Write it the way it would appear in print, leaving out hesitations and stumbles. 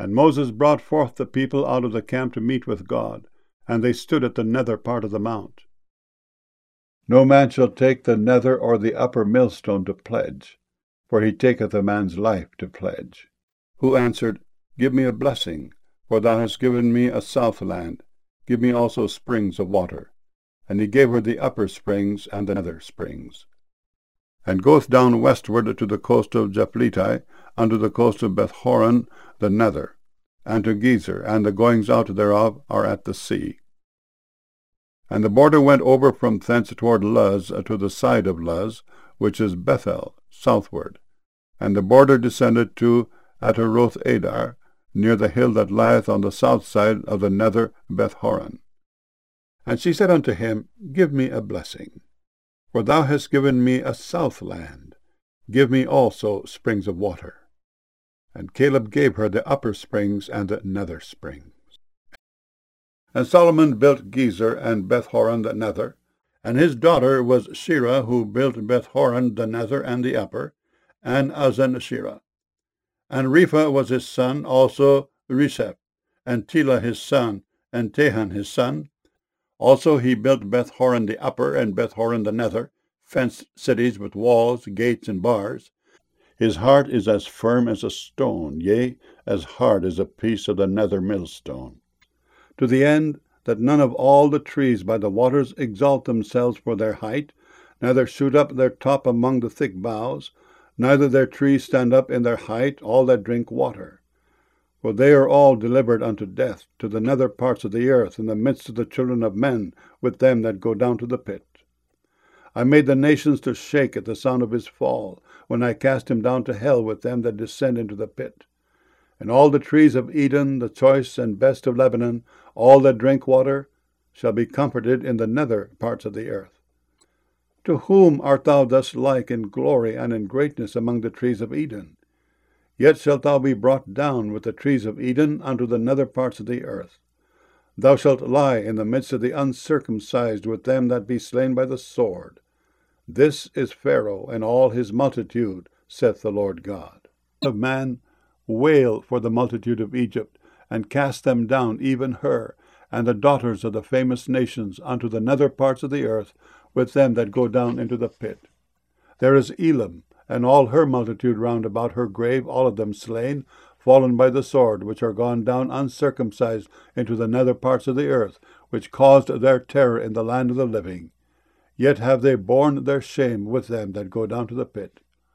And Moses brought forth the people out of the camp to meet with God, and they stood at the nether part of the mount. No man shall take the nether or the upper millstone to pledge, for he taketh a man's life to pledge. Who answered, Give me a blessing, for thou hast given me a south land. Give me also springs of water. And he gave her the upper springs and the nether springs. And goeth down westward to the coast of Japhleti, unto the coast of Bethhoron the nether, and to Gezer, and the goings out thereof are at the sea. And the border went over from thence toward Luz to the side of Luz, which is Bethel, southward. And the border descended to Ataroth Adar, near the hill that lieth on the south side of the nether Bethhoron. And she said unto him, Give me a blessing, for thou hast given me a south land. Give me also springs of water. And Caleb gave her the upper springs and the nether springs. And Solomon built Gezer and Bethhoron the nether, and his daughter was Shirah, who built Bethhoron the nether and the upper, and Azan-Shirah. And Repha was his son, also Resheph, and Telah his son, and Tahan his son. Also he built Bethhoron the upper, and Bethhoron the nether, fenced cities with walls, gates, and bars. His heart is as firm as a stone, yea, as hard as a piece of the nether millstone. To the end that none of all the trees by the waters exalt themselves for their height, neither shoot up their top among the thick boughs, neither their trees stand up in their height, all that drink water. For they are all delivered unto death, to the nether parts of the earth, in the midst of the children of men, with them that go down to the pit. I made the nations to shake at the sound of his fall, when I cast him down to hell with them that descend into the pit. And all the trees of Eden, the choice and best of Lebanon, all that drink water, shall be comforted in the nether parts of the earth. To whom art thou thus like in glory and in greatness among the trees of Eden? Yet shalt thou be brought down with the trees of Eden unto the nether parts of the earth. Thou shalt lie in the midst of the uncircumcised with them that be slain by the sword. This is Pharaoh and all his multitude, saith the Lord God. Of man, wail for the multitude of Egypt, and cast them down, even her, and the daughters of the famous nations, unto the nether parts of the earth, with them that go down into the pit. There is Elam, and all her multitude round about her grave, all of them slain, fallen by the sword, which are gone down uncircumcised into the nether parts of the earth, which caused their terror in the land of the living. Yet have they borne their shame with them that go down to the pit.